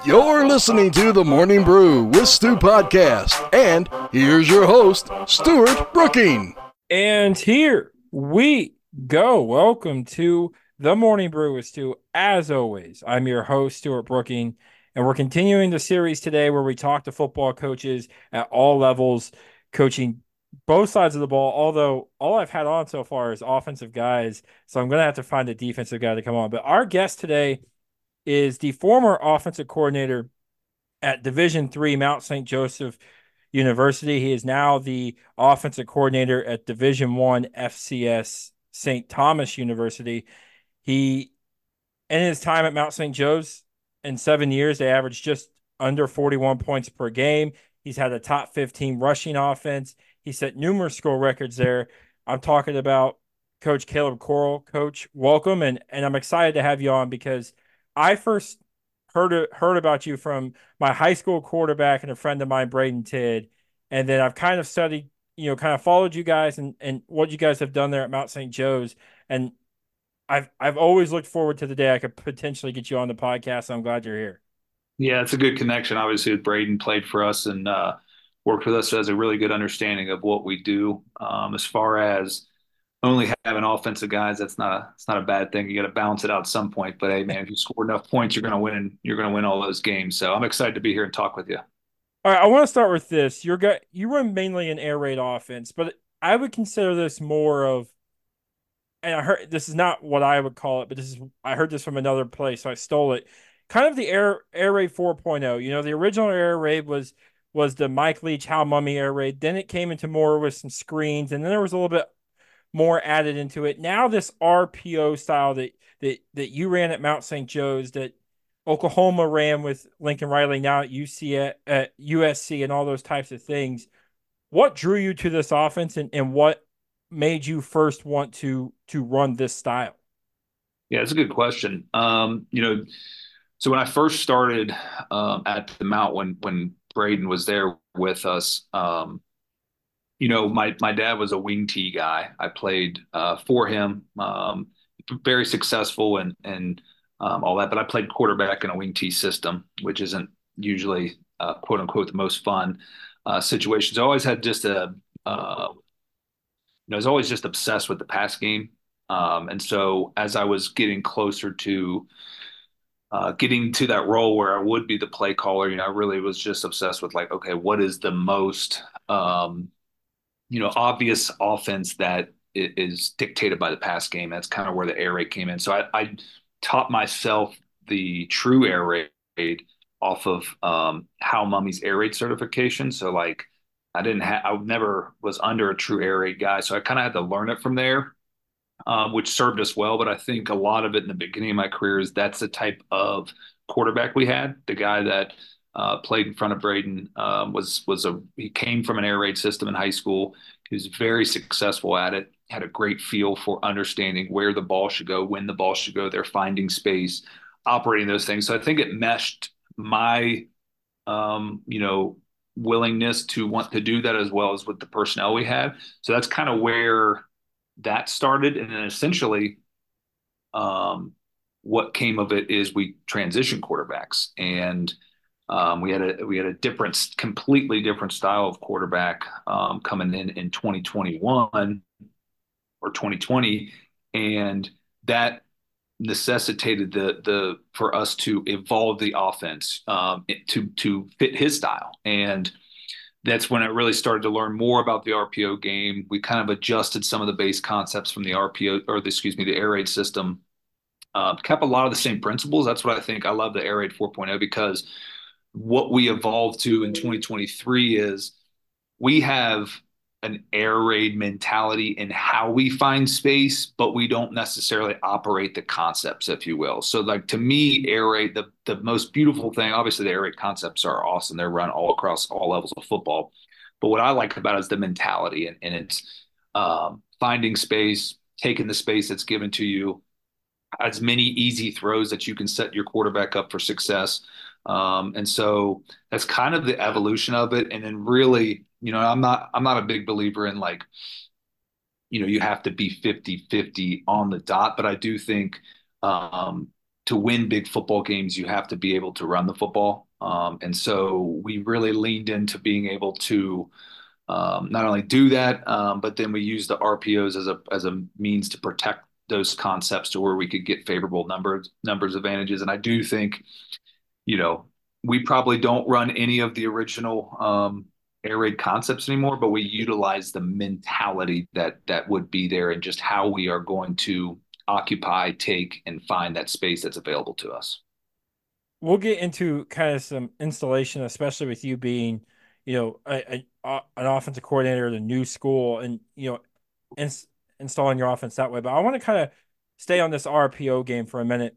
You're listening to The Morning Brew with Stu Podcast. And here's your host, Stuart Brooking. And here we go. Welcome to The Morning Brew with Stu. As always, I'm your host, Stuart Brooking, and we're continuing the series today where we talk to football coaches at all levels, coaching both sides of the ball, although all I've had on so far is offensive guys, so I'm going to have to find a defensive guy to come on. But our guest today is the former offensive coordinator at Division III Mount St. Joseph University. He is now the offensive coordinator at Division I FCS St. Thomas University. He, in his time at Mount St. Joe's, in 7 years, they averaged just under 41 points per game. He's had a top 15 rushing offense. He set numerous school records there. I'm talking about Coach Caleb Coral. Coach, welcome, and I'm excited to have you on because I first heard about you from my high school quarterback and a friend of mine, Braden Tidd, and then I've kind of studied, kind of followed you guys and what you guys have done there at Mount St. Joe's, and I've always looked forward to the day I could potentially get you on the podcast. So I'm glad you're here. Yeah, it's a good connection. Obviously, Braden played for us and worked with us, so has a really good understanding of what we do. As far as only having offensive guys, it's not a bad thing. You got to balance it out at some point. But hey, man, if you score enough points, you're going to win. You're going to win all those games. So I'm excited to be here and talk with you. All right, I want to start with this. You run mainly an air raid offense, but I would consider this more of, and I heard this is not what I would call it, but I heard this from another place, so I stole it. Kind of the air raid 4.0. The original air raid was the Mike Leach Hal Mummy air raid. Then it came into more with some screens, and then there was a little bit more added into it. Now this RPO style that you ran at Mount St. Joe's, that Oklahoma ran with Lincoln Riley, now at USC, and all those types of things. What drew you to this offense, and what made you first want to run this style? Yeah, it's a good question. So when I first started at the Mount, when Braden was there with us, my dad was a wing T guy. I played for him, very successful and all that. But I played quarterback in a wing T system, which isn't usually quote unquote the most fun situations. I always had just I was always just obsessed with the pass game. And so as I was getting closer to getting to that role where I would be the play caller, I really was just obsessed with like, okay, what is the most obvious offense that is dictated by the pass game. That's kind of where the air raid came in. So I taught myself the true air raid off of Hal Mummy's air raid certification. So like I never was under a true air raid guy. So I kind of had to learn it from there, which served us well. But I think a lot of it in the beginning of my career is that's the type of quarterback we had. The guy that played in front of Braden he came from an air raid system in high school. He was very successful at it. Had a great feel for understanding where the ball should go, when the ball should go there, finding space, operating those things. So I think it meshed my willingness to want to do that as well as with the personnel we had. So that's kind of where that started, and then essentially what came of it is we transitioned quarterbacks, and we had a completely different style of quarterback coming in 2021 or 2020, and that necessitated the for us to evolve the offense to fit his style. And that's when I really started to learn more about the RPO game. We kind of adjusted some of the base concepts from the RPO, the air raid system. Kept a lot of the same principles. That's what I think. I love the air raid 4.0 because what we evolved to in 2023 is we have an air raid mentality in how we find space, but we don't necessarily operate the concepts, if you will. So like to me, air raid, the most beautiful thing, obviously the air raid concepts are awesome. They're run all across all levels of football. But what I like about it is the mentality, and it's finding space, taking the space that's given to you, as many easy throws that you can set your quarterback up for success. And so that's kind of the evolution of it. And then really, I'm not a big believer in like, you have to be 50-50 on the dot, but I do think to win big football games, you have to be able to run the football. And so we really leaned into being able to not only do that, but then we use the RPOs as a means to protect those concepts to where we could get favorable numbers advantages. And I do think, you know, we probably don't run any of the original air raid concepts anymore, but we utilize the mentality that would be there and just how we are going to occupy, take, and find that space that's available to us. We'll get into kind of some installation, especially with you being, an offensive coordinator at a new school and, installing your offense that way. But I want to kind of stay on this RPO game for a minute.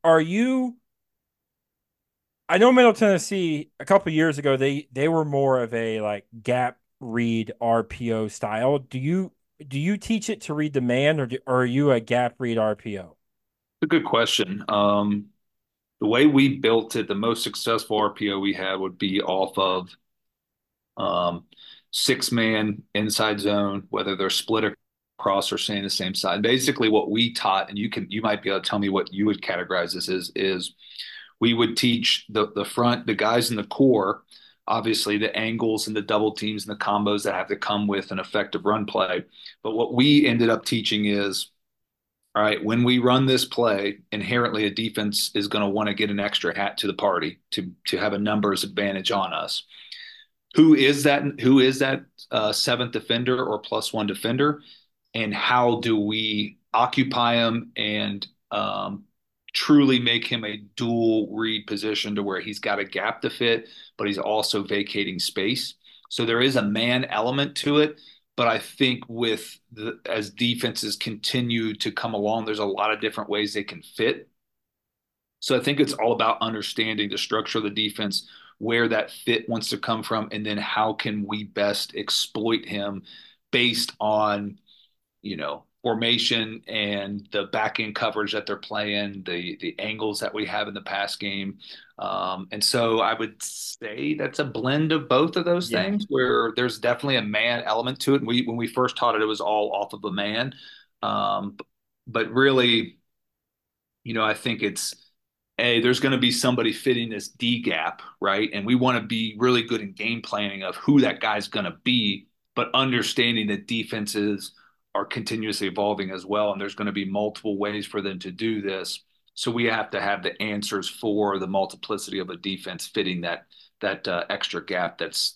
I know Middle Tennessee a couple years ago, they were more of a like gap read RPO style. Do you teach it to read the man or are you a gap read RPO? It's a good question. The way we built it, the most successful RPO we had would be off of um, 6-man inside zone, whether they're split across or staying the same side. Basically, what we taught, and you might be able to tell me what you would categorize this as, is we would teach the guys in the core, obviously the angles and the double teams and the combos that have to come with an effective run play. But what we ended up teaching is, all right, when we run this play, inherently a defense is going to want to get an extra hat to the party to have a numbers advantage on us. Who is that? Who is that seventh defender or plus one defender? And how do we occupy him and truly make him a dual read position to where he's got a gap to fit, but he's also vacating space. So there is a man element to it. But I think as defenses continue to come along, there's a lot of different ways they can fit. So I think it's all about understanding the structure of the defense, where that fit wants to come from, and then how can we best exploit him based on, formation and the back end coverage that they're playing, the angles that we have in the pass game. And so I would say that's a blend of both of those Yeah. things where there's definitely a man element to it. And when we first taught it, it was all off of a man. But really, I think there's going to be somebody fitting this D gap, right? And we want to be really good in game planning of who that guy's going to be, but understanding that defenses are continuously evolving as well. And there's going to be multiple ways for them to do this. So we have to have the answers for the multiplicity of a defense fitting that extra gap that's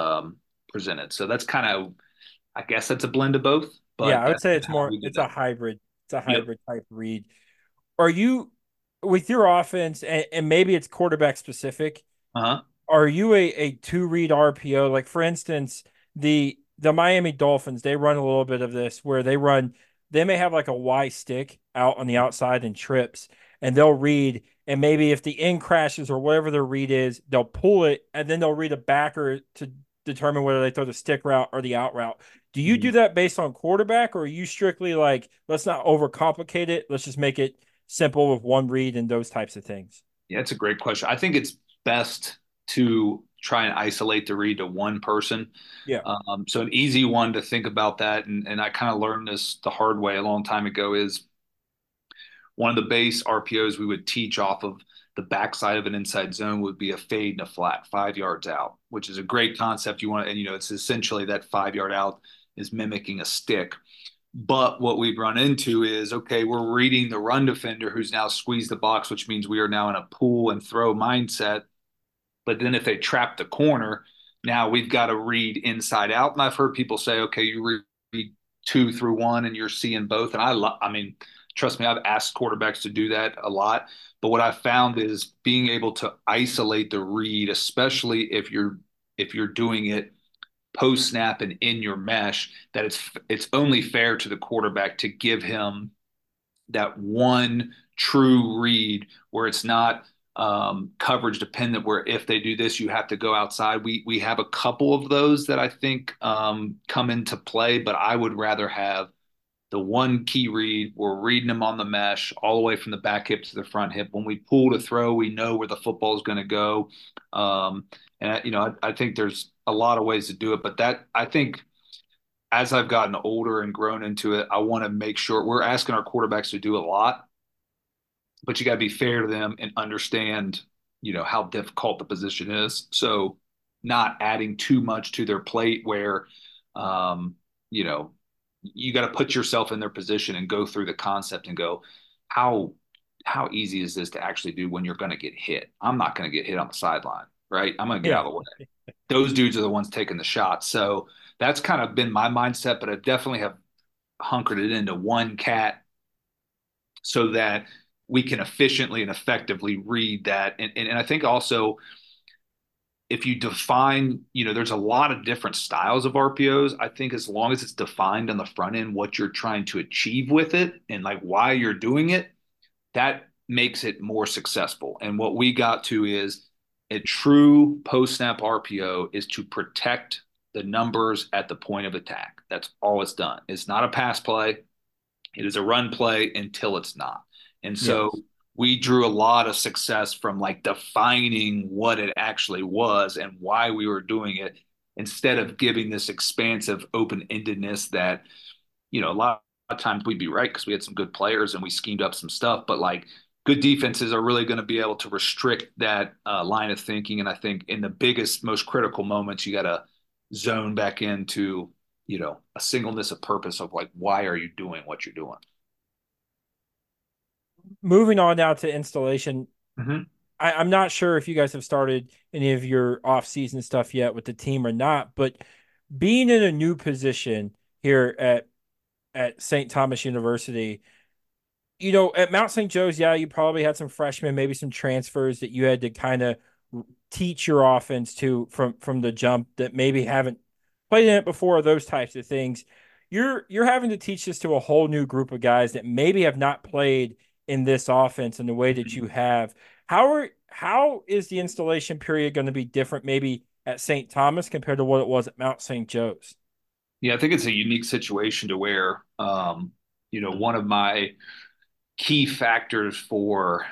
presented. So that's kind of, I guess that's a blend of both. Yeah, But I would that's say it's how more we did it's a that. hybrid. It's a Yep. hybrid type read. Are you with your offense and maybe it's quarterback specific? Uh-huh. Are you a two read RPO? Like for instance, the Miami Dolphins, they run a little bit of this where they may have like a Y stick out on the outside and trips, and they'll read, and maybe if the in crashes or whatever their read is, they'll pull it and then they'll read a backer to determine whether they throw the stick route or the out route. Do you do that based on quarterback, or are you strictly like, let's not overcomplicate it, let's just make it simple with one read and those types of things? Yeah, it's a great question. I think it's best to try and isolate the read to one person. Yeah. So an easy one to think about that, and I kind of learned this the hard way a long time ago, is one of the base RPOs we would teach off of the backside of an inside zone would be a fade and a flat 5 yards out, which is a great concept. And it's essentially that 5 yard out is mimicking a stick. But what we've run into is, okay, we're reading the run defender who's now squeezed the box, which means we are now in a pull and throw mindset. But then if they trap the corner, now we've got to read inside out. And I've heard people say, okay, you read 2 through 1 and you're seeing both. And I mean, trust me, I've asked quarterbacks to do that a lot. But what I found is being able to isolate the read, especially if you're doing it post snap and in your mesh, that it's only fair to the quarterback to give him that one true read where it's not coverage dependent, where if they do this, you have to go outside. We have a couple of those that I think come into play, but I would rather have the one key read. We're reading them on the mesh all the way from the back hip to the front hip. When we pull to throw, we know where the football is going to go. I think there's a lot of ways to do it, but I think as I've gotten older and grown into it, I want to make sure we're asking our quarterbacks to do a lot. but you got to be fair to them and understand, how difficult the position is. So not adding too much to their plate where, um, you know, you got to put yourself in their position and go through the concept and go, how how easy is this to actually do when you're going to get hit? I'm not going to get hit on the sideline, right? I'm going to get Yeah. out of the way. Those dudes are the ones taking the shot. So that's kind of been my mindset, but I definitely have hunkered it into one cat so that we can efficiently and effectively read that. And I think also if you define, there's a lot of different styles of RPOs. I think as long as it's defined on the front end, what you're trying to achieve with it and like why you're doing it, that makes it more successful. And what we got to is a true post snap RPO is to protect the numbers at the point of attack. That's all it's done. It's not a pass play. It is a run play until it's not. And so Yes. we drew a lot of success from like defining what it actually was and why we were doing it instead of giving this expansive open-endedness that, a lot of times we'd be right because we had some good players and we schemed up some stuff, but like good defenses are really going to be able to restrict that line of thinking. And I think in the biggest, most critical moments, you got to zone back into a singleness of purpose of like, why are you doing what you're doing? Moving on now to installation. Mm-hmm. I'm not sure if you guys have started any of your off-season stuff yet with the team or not, but being in a new position here at St. Thomas University, at Mount St. Joe's, yeah, you probably had some freshmen, maybe some transfers that you had to kind of teach your offense to from the jump that maybe haven't played in it before, those types of things. You're having to teach this to a whole new group of guys that maybe have not played in this offense in the way that you have. How is the installation period going to be different maybe at St. Thomas compared to what it was at Mount St. Joe's? Yeah, I think it's a unique situation to where, one of my key factors for,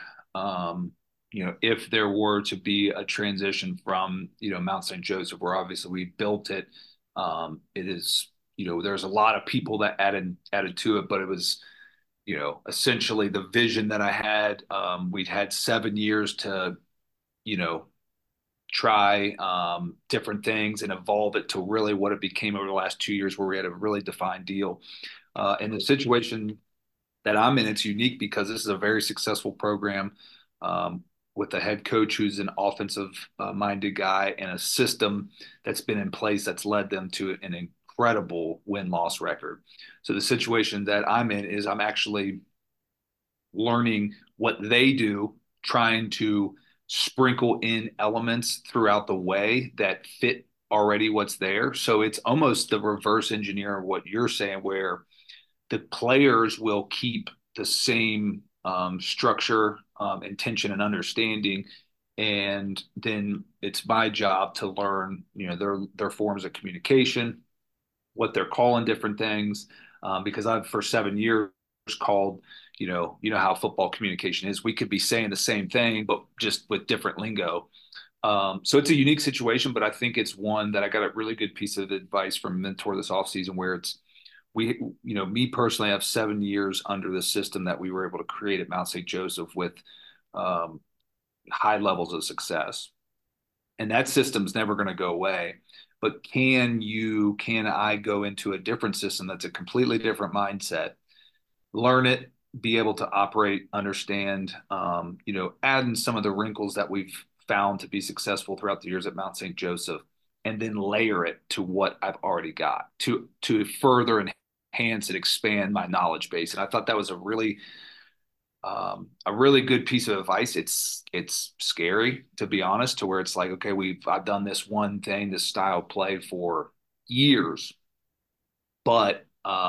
if there were to be a transition from, Mount St. Joseph, where obviously we built it, it is, there's a lot of people that added to it, but it was, essentially the vision that I had. We'd had 7 years to, you know, try different things and evolve it to really what it became over the last 2 years, where we had a really defined deal. And the situation that I'm in, it's unique because this is a very successful program with a head coach who's an offensive minded guy and a system that's been in place that's led them to an incredible win-loss record. So the situation that I'm in is I'm actually learning what they do, trying to sprinkle in elements throughout the way that fit already what's there. So it's almost the reverse engineer of what you're saying, where the players will keep the same structure, intention, and understanding. And then it's my job to learn, their forms of communication, what they're calling different things, because I've for 7 years called, how football communication is. We could be saying the same thing, but just with different lingo. So it's a unique situation, but I think it's one that I got a really good piece of advice from a mentor this offseason where me personally, I have 7 years under the system that we were able to create at Mount St. Joseph with um, high levels of success. And that system's never going to go away. But can I go into a different system that's a completely different mindset, learn it, be able to operate, understand, add in some of the wrinkles that we've found to be successful throughout the years at Mount St. Joseph, and then layer it to what I've already got to further enhance and expand my knowledge base. And I thought that was a really good piece of advice. It's scary, to be honest, to where it's like, okay, I've done this one thing, this style play for years, but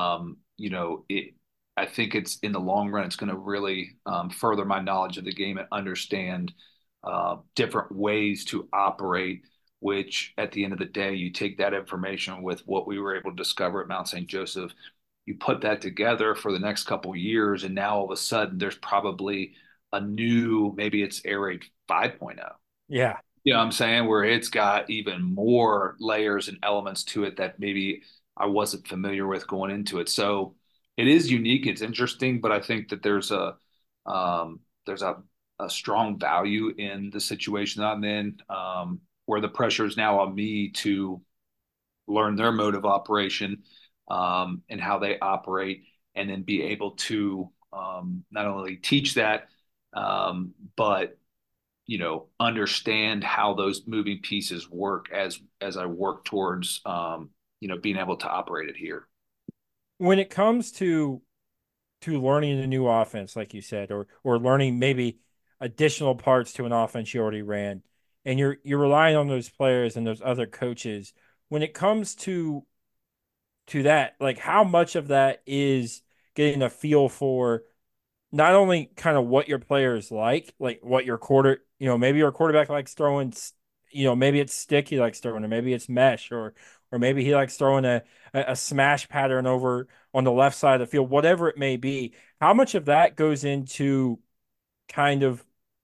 I think it's in the long run, it's going to really further my knowledge of the game and understand different ways to operate. Which at the end of the day, you take that information with what we were able to discover at Mount St. Joseph, you put that together for the next couple of years, and now all of a sudden there's probably a new, maybe it's Air Raid 5.0. Yeah. You know what I'm saying? Where it's got even more layers and elements to it that maybe I wasn't familiar with going into it. So it is unique. It's interesting, but I think that a strong value in the situation that I'm in, where the pressure is now on me to learn their mode of operation, and how they operate, and then be able to not only teach that, but understand how those moving pieces work as I work towards being able to operate it here. When it comes to learning a new offense, like you said, or learning maybe additional parts to an offense you already ran, and you're relying on those players and those other coaches. When it comes to that, like how much of that is getting a feel for not only kind of what your players like what your maybe your quarterback likes throwing, maybe it's stick he likes throwing, or maybe it's mesh, or maybe he likes throwing a smash pattern over on the left side of the field, whatever it may be. How much of that goes into kind of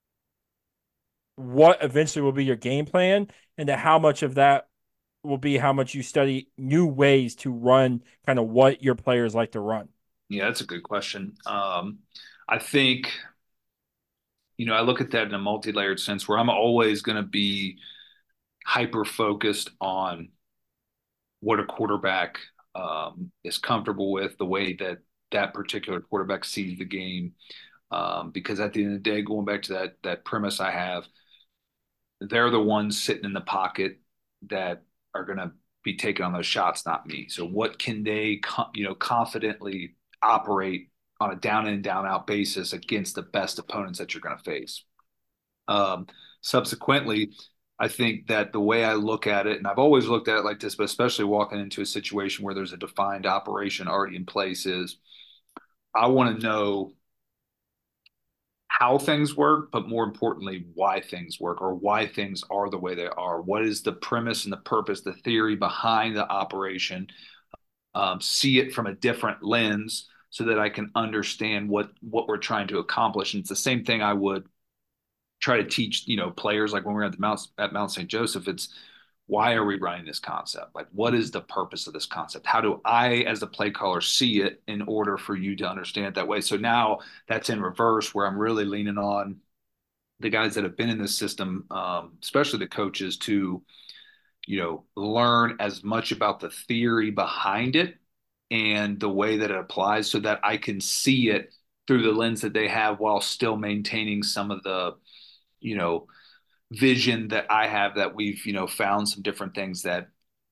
what eventually will be your game plan, and to how much of that will be how much you study new ways to run kind of what your players like to run? Yeah, that's a good question. I think, I look at that in a multi-layered sense where I'm always going to be hyper focused on what a quarterback is comfortable with, the way that that particular quarterback sees the game. Because at the end of the day, going back to that premise I have, they're the ones sitting in the pocket that are going to be taking on those shots, not me. So what can they, confidently operate on a down in, down out basis against the best opponents that you're going to face? Um, Subsequently, I think that the way I look at it, and I've always looked at it like this, but especially walking into a situation where there's a defined operation already in place, is I want to know how things work, but more importantly, why things work, or why things are the way they are. What is the premise and the purpose, the theory behind the operation? See it from a different lens so that I can understand what we're trying to accomplish. And it's the same thing I would try to teach, players, like when we're at Mount St. Joseph. It's, why are we running this concept? Like, what is the purpose of this concept? How do I, as the play caller, see it in order for you to understand it that way? So now that's in reverse, where I'm really leaning on the guys that have been in this system, especially the coaches, to, learn as much about the theory behind it and the way that it applies, so that I can see it through the lens that they have, while still maintaining some of the, you know, vision that I have, that we've, found some different things that,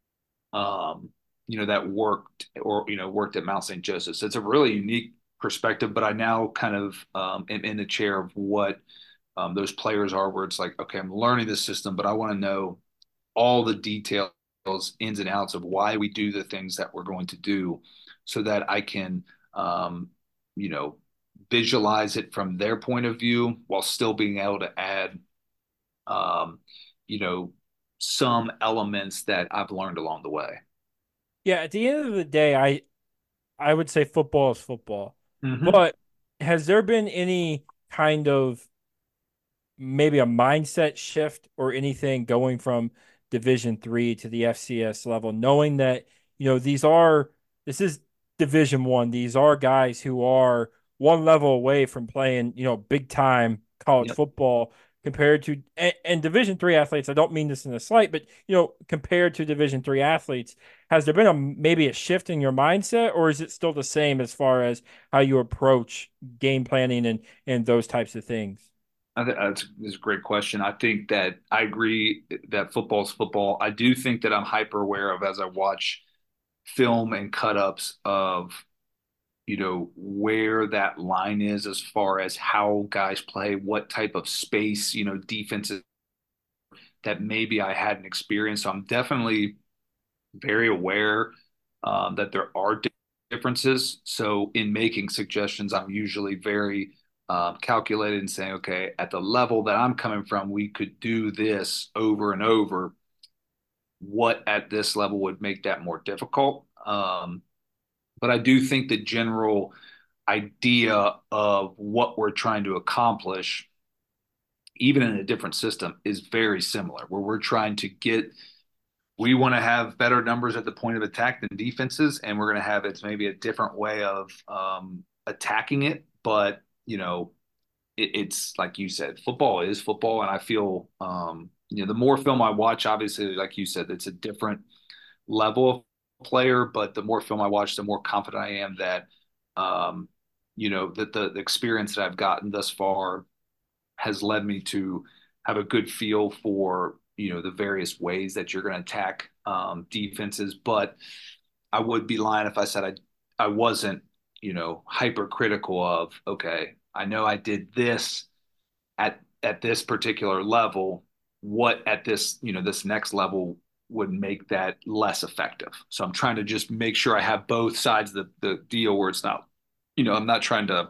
that worked, or, worked at Mount St. Joseph. So it's a really unique perspective, but I now kind of am in the chair of what those players are, where it's like, okay, I'm learning this system, but I want to know all the details, ins and outs of why we do the things that we're going to do, so that I can, you know, visualize it from their point of view, while still being able to add, um, you know, some elements that I've learned along the way. Yeah, at the end of the day, I would say football is football. Mm-hmm. But has there been any kind of maybe a mindset shift or anything going from Division 3 to the FCS level, knowing that, this is Division 1. These are guys who are one level away from playing, big time college Yep. football compared to, and Division 3 athletes. I don't mean this in a slight, but, compared to Division 3 athletes, has there been maybe a shift in your mindset, or is it still the same as far as how you approach game planning and those types of things? I think that's a great question. I think that I agree that football's football. I do think that I'm hyper aware of, as I watch film and cut ups of, where that line is, as far as how guys play, what type of space, defenses that maybe I hadn't experienced. So I'm definitely very aware that there are differences. So in making suggestions, I'm usually very calculated and saying, okay, at the level that I'm coming from, we could do this over and over. What at this level would make that more difficult? But I do think the general idea of what we're trying to accomplish, even in a different system, is very similar, where we're trying to get, we want to have better numbers at the point of attack than defenses, and we're going to have, it's maybe a different way of attacking it, but it's like you said, football is football. And I feel, the more film I watch, obviously, like you said, it's a different level of player, but the more film I watch, the more confident I am that, um, that the experience that I've gotten thus far has led me to have a good feel for, the various ways that you're going to attack defenses. But I would be lying if I said I wasn't, hypercritical of, okay, I know I did this at this particular level. What at this, this next level would make that less effective. So I'm trying to just make sure I have both sides of the deal where it's not, I'm not trying to,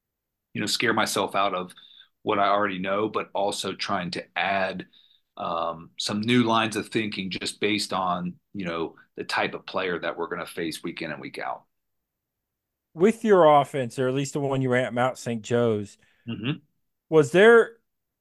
scare myself out of what I already know, but also trying to add some new lines of thinking just based on, the type of player that we're going to face week in and week out. With your offense, or at least the one you ran at Mount St. Joe's, Mm-hmm. was there,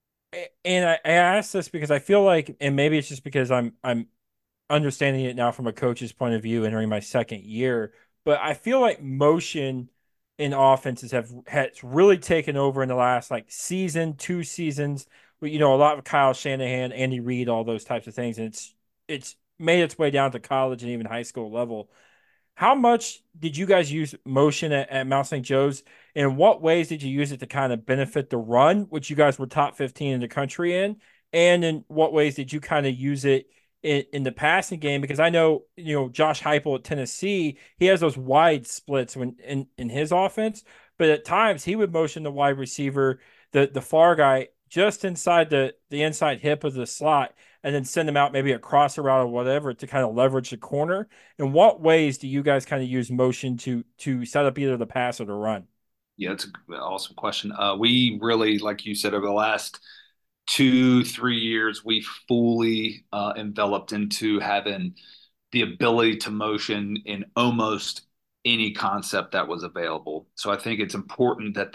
and I asked this because I feel like, and maybe it's just because I'm understanding it now from a coach's point of view entering my second year, but I feel like motion in offenses has really taken over in the last like season, 2 seasons. A lot of Kyle Shanahan, Andy Reid, all those types of things, and it's made its way down to college and even high school level. How much did you guys use motion at Mount St. Joe's? In what ways did you use it to kind of benefit the run, which you guys were top 15 in the country in? And in what ways did you kind of use it in the passing game? Because I know, Josh Heupel at Tennessee, he has those wide splits when in his offense, but at times he would motion the wide receiver, the far guy, just inside the inside hip of the slot, and then send them out maybe a crosser route or whatever to kind of leverage the corner. In what ways do you guys kind of use motion to set up either the pass or the run? Yeah, it's an awesome question. We really, like you said, over the last 2, 3 years, we fully enveloped into having the ability to motion in almost any concept that was available. So I think it's important that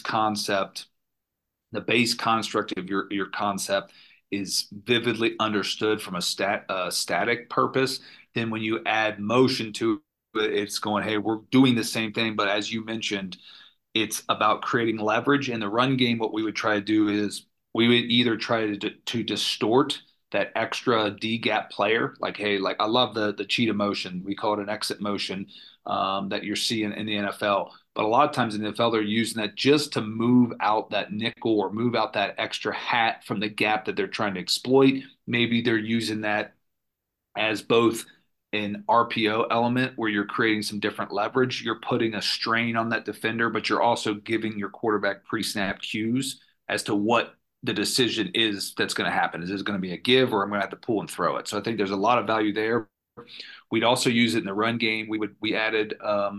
the base construct of your concept is vividly understood from a static purpose. Then when you add motion to it, it's going, hey, we're doing the same thing, but as you mentioned, it's about creating leverage. In the run game, what we would try to do is we would either try to distort that extra D gap player, like, hey, like I love the cheetah motion. We call it an exit motion that you're seeing in the NFL. But a lot of times in the NFL, they're using that just to move out that nickel or move out that extra hat from the gap that they're trying to exploit. Maybe they're using that as both an RPO element where you're creating some different leverage. You're putting a strain on that defender, but you're also giving your quarterback pre-snap cues as to what the decision is that's going to happen. Is this going to be a give or I'm going to have to pull and throw it? So I think there's a lot of value there. We'd also use it in the run game. We added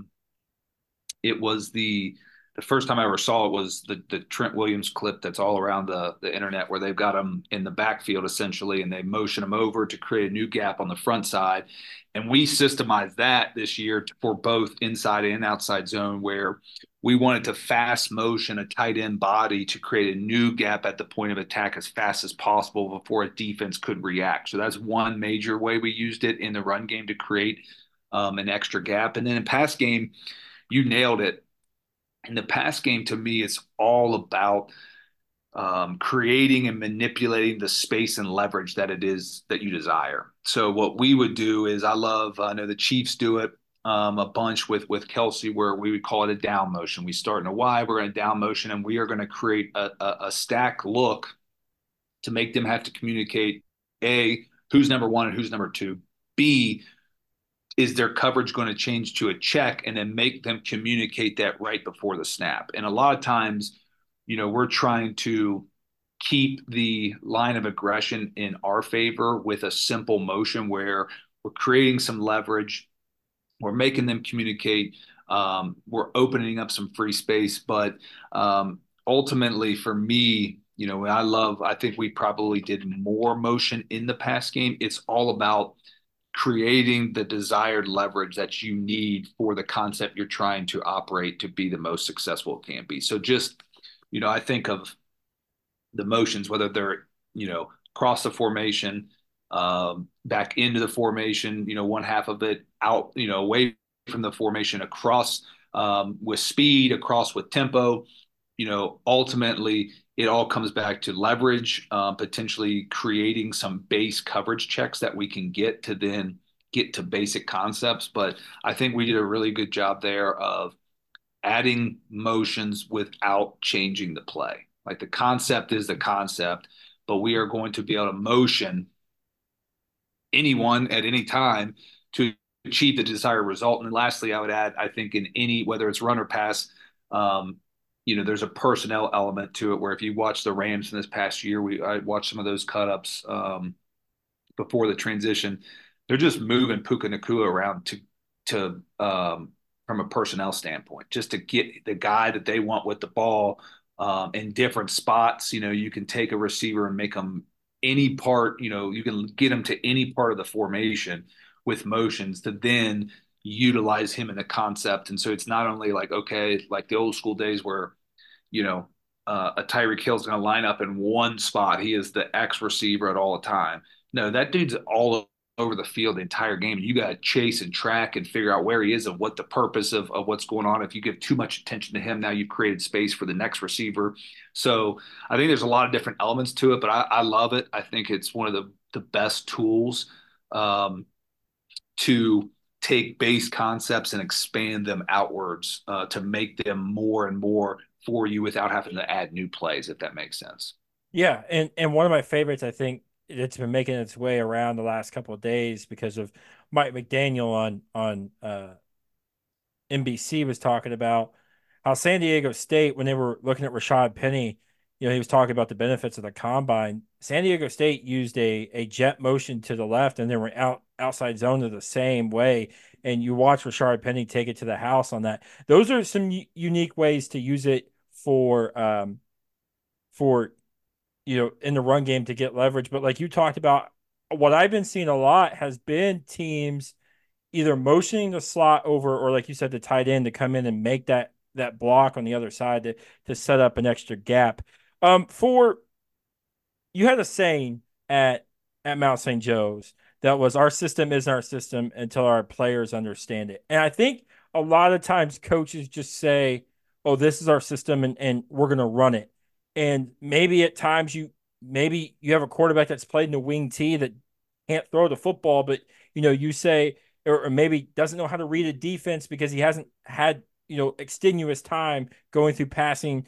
it was the first time I ever saw it was the Trent Williams clip that's all around the internet where they've got him in the backfield essentially, and they motion him over to create a new gap on the front side. And we systemized that this year for both inside and outside zone, where we wanted to fast motion a tight end body to create a new gap at the point of attack as fast as possible before a defense could react. So that's one major way we used it in the run game to create an extra gap. And then in pass game, you nailed it. In the pass game, to me, it's all about creating and manipulating the space and leverage that it is that you desire. So what we would do is, I know the Chiefs do it a bunch with Kelsey, where we would call it a down motion. We start in a Y, we're in a down motion, and we are going to create a stack look to make them have to communicate, A, who's number one and who's number two, B, is their coverage going to change to a check, and then make them communicate that right before the snap. And a lot of times, we're trying to keep the line of aggression in our favor with a simple motion where we're creating some leverage, we're making them communicate, we're opening up some free space. But ultimately, for me, I think we probably did more motion in the pass game. It's all about creating the desired leverage that you need for the concept you're trying to operate to be the most successful it can be. So just, I think of the motions, whether they're, across the formation, back into the formation, one half of it out, away from the formation, across with speed, across with tempo. ultimately it all comes back to leverage, potentially creating some base coverage checks that we can get to then get to basic concepts. But I think we did a really good job there of adding motions without changing the play. Like the concept is the concept, but we are going to be able to motion anyone at any time to achieve the desired result. And lastly, I would add, I think in any, whether it's run or pass, um, there's a personnel element to it where if you watch the Rams in this past year, I watched some of those cut ups before the transition. They're just moving Puka Nacua around to from a personnel standpoint, just to get the guy that they want with the ball in different spots. You can take a receiver and make them any part, you can get them to any part of the formation with motions to then utilize him in the concept. And so it's not only like, okay, like the old school days where, a Tyreek Hill's going to line up in one spot. He is the X receiver at all the time. No, that dude's all over the field the entire game. You got to chase and track and figure out where he is and what the purpose of what's going on. If you give too much attention to him, now you've created space for the next receiver. So I think there's a lot of different elements to it, but I love it. I think it's one of the best tools to take base concepts and expand them outwards to make them more and more for you without having to add new plays, if that makes sense. Yeah, and one of my favorites, I think it's been making its way around the last couple of days because of Mike McDaniel on NBC was talking about how San Diego State, when they were looking at Rashad Penny, he was talking about the benefits of the combine. San Diego State used a jet motion to the left, and they were outside zone the same way. And you watch Rashad Penny take it to the house on that. Those are some unique ways to use it for in the run game to get leverage. But like you talked about, what I've been seeing a lot has been teams either motioning the slot over or, like you said, the tight end to come in and make that block on the other side to set up an extra gap. For you had a saying at Mount St. Joe's that was, our system isn't our system until our players understand it. And I think a lot of times coaches just say, oh, this is our system and we're going to run it. And maybe at times you have a quarterback that's played in the wing T that can't throw the football, but you say, or maybe doesn't know how to read a defense because he hasn't had extenuous time going through passing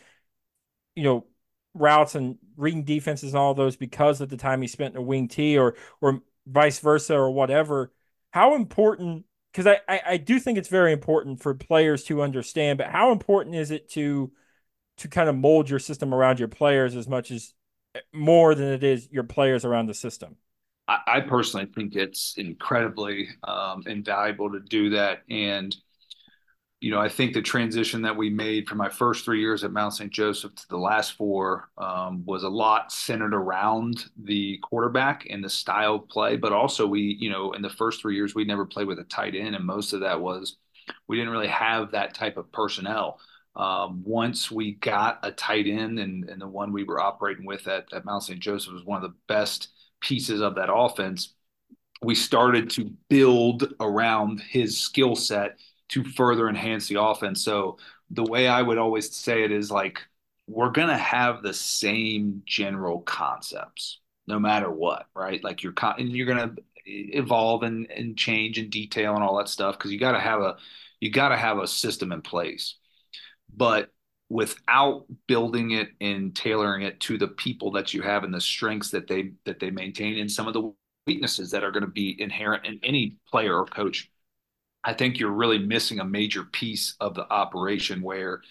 routes and reading defenses and all those because of the time he spent in a wing T or vice versa or whatever. How important, because I do think it's very important for players to understand, but how important is it to kind of mold your system around your players as much as more than it is your players around the system? I personally think it's incredibly invaluable to do that. And, I think the transition that we made from my first 3 years at Mount St. Joseph to the last four was a lot centered around the quarterback and the style of play. But also in the first 3 years, we never played with a tight end. And most of that was we didn't really have that type of personnel. Once we got a tight end and the one we were operating with at Mount St. Joseph was one of the best pieces of that offense, we started to build around his skill set to further enhance the offense. So the way I would always say it is like, we're going to have the same general concepts no matter what, right? Like you're going to evolve and change and detail and all that stuff because you got to have a system in place. But without building it and tailoring it to the people that you have and the strengths that they maintain and some of the weaknesses that are going to be inherent in any player or coach, I think you're really missing a major piece of the operation where,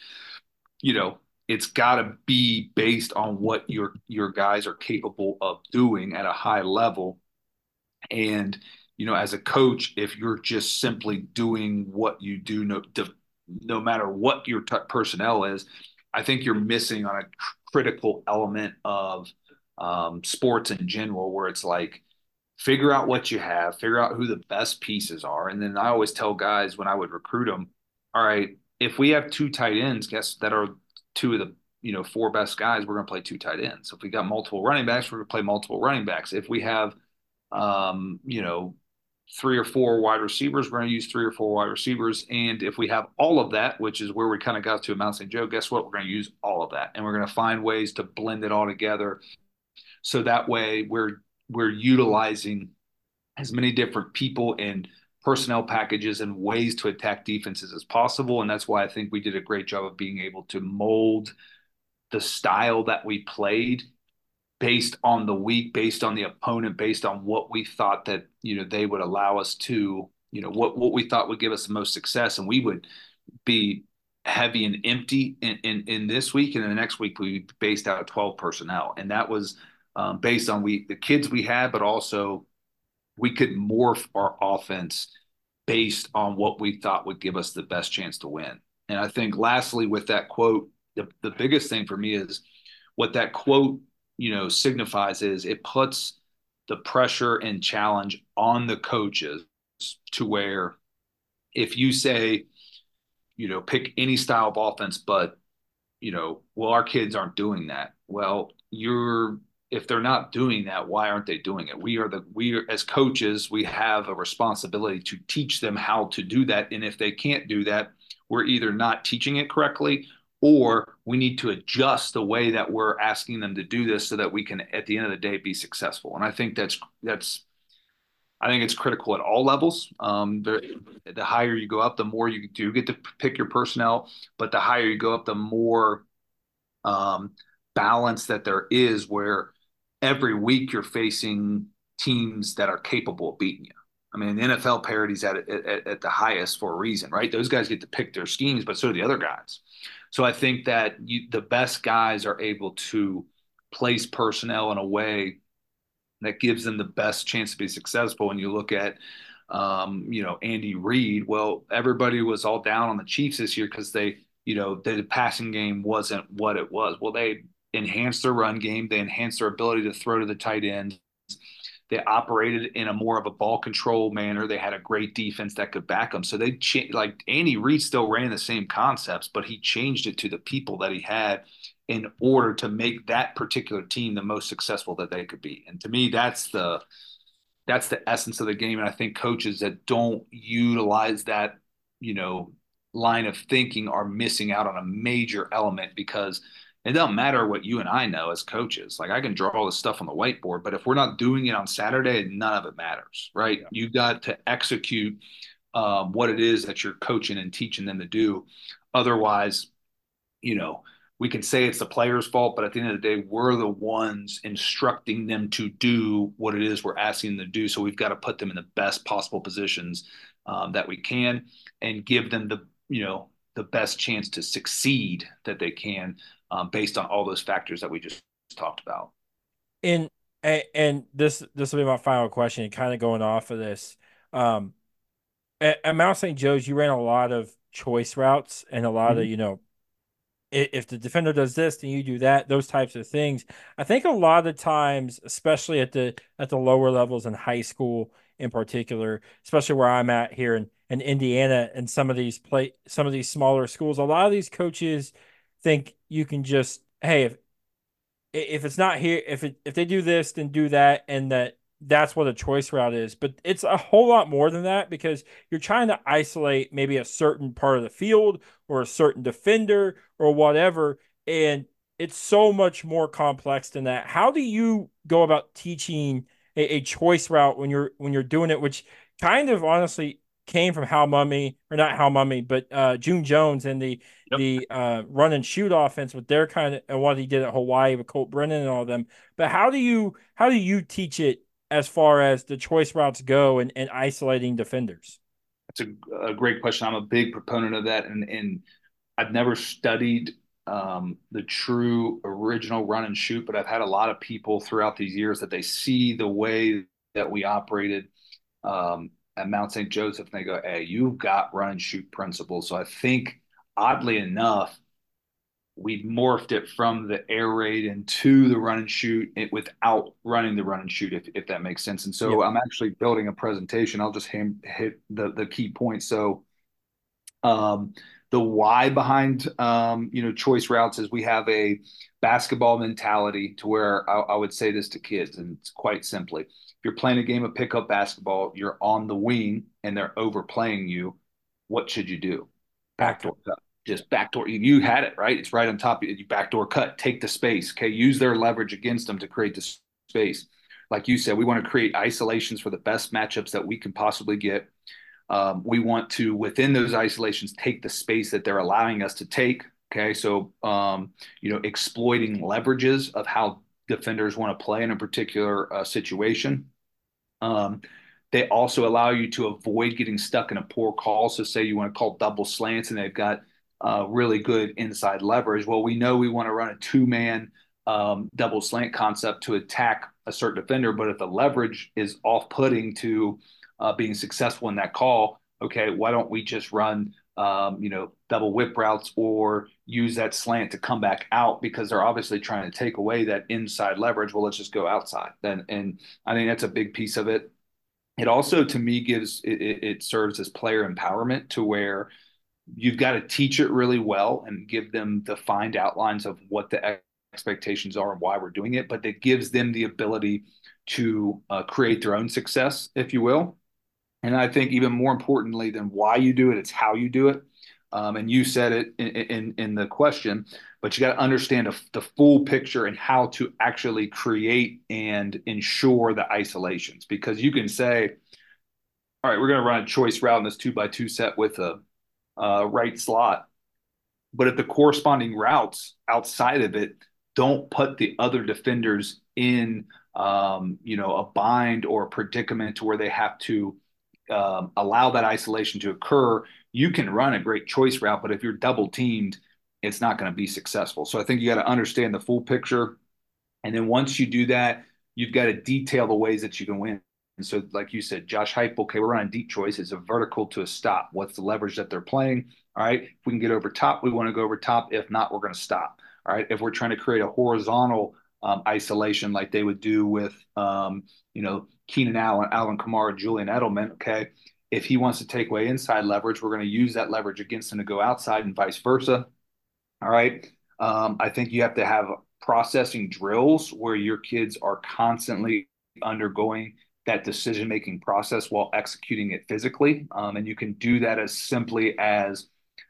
it's got to be based on what your guys are capable of doing at a high level. And, as a coach, if you're just simply doing what you do, no matter what your personnel is, I think you're missing on a critical element of sports in general, where it's like, figure out what you have, figure out who the best pieces are. And then I always tell guys when I would recruit them, all right, if we have two tight ends, guess that are two of the four best guys, we're going to play two tight ends. If we got multiple running backs, we're going to play multiple running backs. If we have, three or four wide receivers, we're going to use three or four wide receivers. And if we have all of that, which is where we kind of got to at Mount St. Joe, guess what? We're going to use all of that. And we're going to find ways to blend it all together. So that way we're utilizing as many different people and personnel packages and ways to attack defenses as possible. And that's why I think we did a great job of being able to mold the style that we played based on the week, based on the opponent, based on what we thought that, they would allow us to, what we thought would give us the most success. And we would be heavy and empty in this week. And then the next week we based out 12 personnel. And that was based on the kids we had, but also we could morph our offense based on what we thought would give us the best chance to win. And I think lastly, with that quote, the biggest thing for me is what that quote, signifies is it puts the pressure and challenge on the coaches to where if you say, pick any style of offense, but, well, our kids aren't doing that. Well, if they're not doing that, why aren't they doing it? We as coaches, we have a responsibility to teach them how to do that. And if they can't do that, we're either not teaching it correctly or we need to adjust the way that we're asking them to do this so that we can, at the end of the day, be successful. And I think I think it's critical at all levels. The higher you go up, the more you do get to pick your personnel, but the higher you go up, the more balance that there is where every week you're facing teams that are capable of beating you. I mean, the NFL parity's at the highest for a reason, right? Those guys get to pick their schemes, but so do the other guys. So I think that the best guys are able to place personnel in a way that gives them the best chance to be successful. When you look at, Andy Reid, well, everybody was all down on the Chiefs this year because the passing game wasn't what it was. Well, they enhanced their run game. They enhanced their ability to throw to the tight end. They operated in a more of a ball control manner. They had a great defense that could back them. So like Andy Reid still ran the same concepts, but he changed it to the people that he had in order to make that particular team the most successful that they could be. And to me, that's the essence of the game. And I think coaches that don't utilize that, line of thinking are missing out on a major element because it doesn't matter what you and I know as coaches. Like I can draw all this stuff on the whiteboard, but if we're not doing it on Saturday, none of it matters, right? Yeah. You got to execute what it is that you're coaching and teaching them to do. Otherwise, we can say it's the player's fault, but at the end of the day, we're the ones instructing them to do what it is we're asking them to do. So we've got to put them in the best possible positions that we can and give them the best chance to succeed that they can based on all those factors that we just talked about. And this will be my final question, kind of going off of this. At Mount St. Joe's, you ran a lot of choice routes and a lot of, if the defender does this, then you do that, those types of things. I think a lot of times, especially at the lower levels in high school in particular, especially where I'm at here in Indiana and some of these smaller schools, a lot of these coaches think you can just, hey, if it's not here, if they do this, then do that, and that's what a choice route is. But it's a whole lot more than that because you're trying to isolate maybe a certain part of the field or a certain defender or whatever. And it's so much more complex than that. How do you go about teaching a choice route when you're doing it, which kind of honestly came from Hal Mumme, or not Hal Mumme, but June Jones and the run and shoot offense with their kind of, and what he did at Hawaii with Colt Brennan and all of them. But how do you teach it as far as the choice routes go and isolating defenders? That's a great question. I'm a big proponent of that. And I've never studied the true original run and shoot, but I've had a lot of people throughout these years that they see the way that we operated at Mount St. Joseph, and they go, hey, you've got run and shoot principles. So I think, oddly enough, we morphed it from the air raid into the run and shoot without running the run and shoot, if that makes sense. And so I'm actually building a presentation. I'll just hit the key points. So The why behind choice routes is we have a basketball mentality to where I would say this to kids, and it's quite simply, if you're playing a game of pickup basketball, you're on the wing and they're overplaying you, what should you do? Backdoor cut. Just backdoor. You had it, right? It's right on top of you. Backdoor cut. Take the space. Okay. Use their leverage against them to create the space. Like you said, we want to create isolations for the best matchups that we can possibly get. We want to, within those isolations, take the space that they're allowing us to take. Okay. So, exploiting leverages of how defenders want to play in a particular situation. They also allow you to avoid getting stuck in a poor call. So say you want to call double slants and they've got really good inside leverage. Well, we know we want to run a two-man double slant concept to attack a certain defender, but if the leverage is off-putting to being successful in that call, okay, why don't we just run double whip routes or use that slant to come back out because they're obviously trying to take away that inside leverage. Well, let's just go outside. And I think that's a big piece of it. It also, to me, it serves as player empowerment to where you've got to teach it really well and give them defined outlines of what the expectations are and why we're doing it, but it gives them the ability to create their own success, if you will. And I think even more importantly than why you do it, it's how you do it. And you said it in the question, but you got to understand the full picture and how to actually create and ensure the isolations. Because you can say, all right, we're going to run a choice route in this 2x2 set with a right slot. But if the corresponding routes outside of it don't put the other defenders in, a bind or a predicament to where they have to allow that isolation to occur, you can run a great choice route, but if you're double teamed, it's not going to be successful. So I think you got to understand the full picture. And then once you do that, you've got to detail the ways that you can win. And so, like you said, Josh Heupel, okay, we're running deep choice. It's a vertical to a stop. What's the leverage that they're playing? All right. If we can get over top, we want to go over top. If not, we're going to stop. All right. If we're trying to create a horizontal isolation like they would do with, Keenan Allen, Alvin Kamara, Julian Edelman, okay, if he wants to take away inside leverage, we're going to use that leverage against him to go outside and vice versa. All right. I think you have to have processing drills where your kids are constantly undergoing that decision-making process while executing it physically. And you can do that as simply as,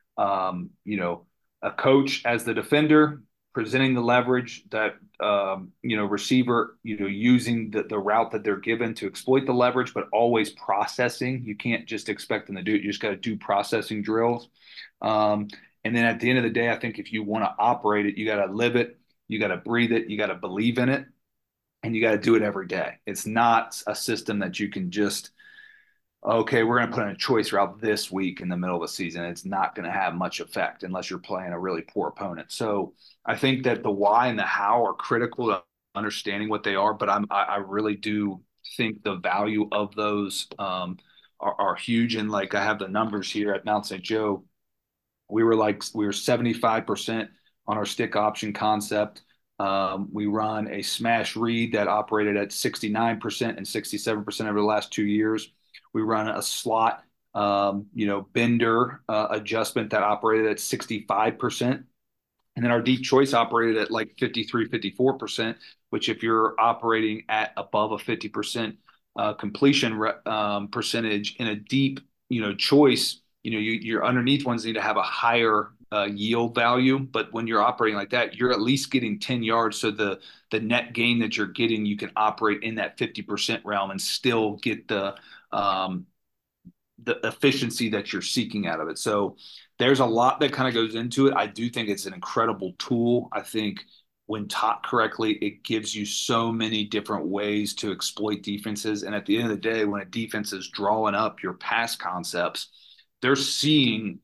a coach as the defender presenting the leverage that, receiver, using the route that they're given to exploit the leverage, but always processing. You can't just expect them to do it. You just got to do processing drills. And then at the end of the day, I think if you want to operate it, you got to live it, you got to breathe it, you got to believe in it, and you got to do it every day. It's not a system that you can just, okay, we're going to put in a choice route this week in the middle of the season. It's not going to have much effect unless you're playing a really poor opponent. So I think that the why and the how are critical to understanding what they are, but I really do think the value of those are huge. And like I have the numbers here at Mount St. Joe. We were 75% on our stick option concept. We run a smash read that operated at 69% and 67% over the last 2 years. We run a slot, bender adjustment that operated at 65%. And then our deep choice operated at like 53, 54%, which if you're operating at above a 50% completion percentage in a deep, choice, your underneath ones need to have a higher yield value. But when you're operating like that, you're at least getting 10 yards. So the net gain that you're getting, you can operate in that 50% realm and still get the efficiency that you're seeking out of it. So there's a lot that kind of goes into it. I do think it's an incredible tool. I think when taught correctly, it gives you so many different ways to exploit defenses. And at the end of the day, when a defense is drawing up your pass concepts, they're seeing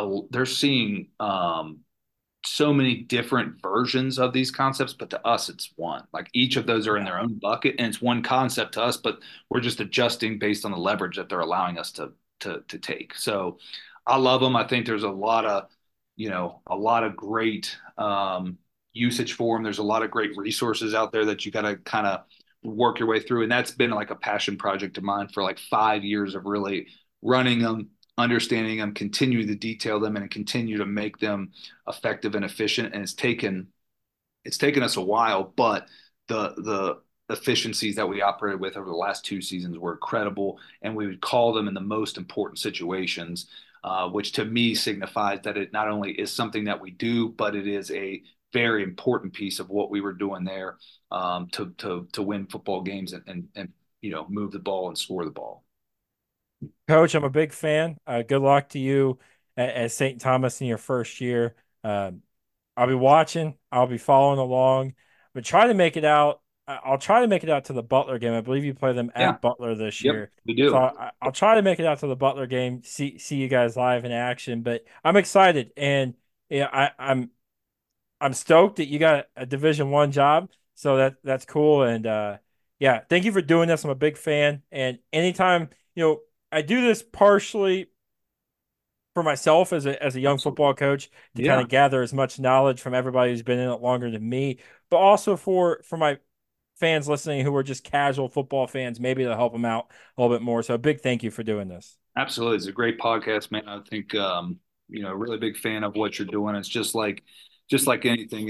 so many different versions of these concepts, but to us, it's one. Like each of those are in their own bucket, and it's one concept to us, but we're just adjusting based on the leverage that they're allowing us to take. So I love them. I think there's a lot of great usage for them. There's a lot of great resources out there that you got to kind of work your way through, and that's been like a passion project of mine for like 5 years of really running them, understanding them, continue to detail them, and continue to make them effective and efficient. And it's taken us a while, but the efficiencies that we operated with over the last 2 seasons were incredible, and we would call them in the most important situations, which to me signifies that it not only is something that we do, but it is a very important piece of what we were doing there, to win football games and move the ball and score the ball. Coach, I'm a big fan. Good luck to you at St. Thomas in your first year. I'll be watching. I'll be following along. But try to make it out. I'll try to make it out to the Butler game. I believe you play them Yeah. at Butler this Yep, year. we So do. I'll try to make it out to the Butler game. See you guys live in action. But I'm excited, and yeah, I'm stoked that you got a Division I job. So that's cool. And yeah, thank you for doing this. I'm a big fan. And anytime I do this partially for myself as a young Absolutely. football coach to kind Yeah. of gather as much knowledge from everybody who's been in it longer than me, but also for my fans listening who are just casual football fans, maybe to help them out a little bit more. So a big thank you for doing this. Absolutely. It's a great podcast, man. I think really big fan of what you're doing. It's just like anything.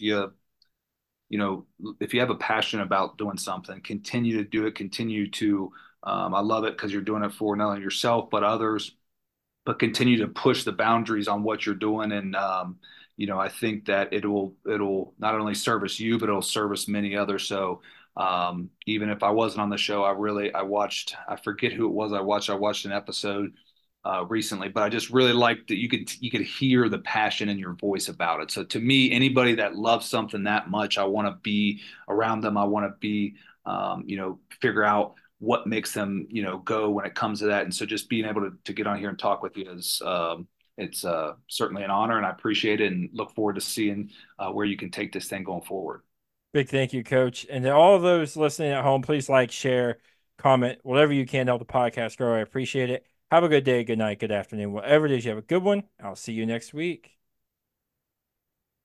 If you have a passion about doing something, continue to do it. Continue to I love it because you're doing it for not only yourself but others, but continue to push the boundaries on what you're doing. And I think that it'll not only service you, but it'll service many others. So even if I wasn't on the show, I forget who it was. I watched an episode recently, but I just really liked that you could hear the passion in your voice about it. So to me, anybody that loves something that much, I want to be around them. I want to be, figure out what makes them, go when it comes to that. And so just being able to get on here and talk with you is, it's certainly an honor, and I appreciate it and look forward to seeing where you can take this thing going forward. Big thank you, Coach. And to all of those listening at home, please like, share, comment, whatever you can to help the podcast grow. I appreciate it. Have a good day, good night, good afternoon, whatever it is. You have a good one. I'll see you next week.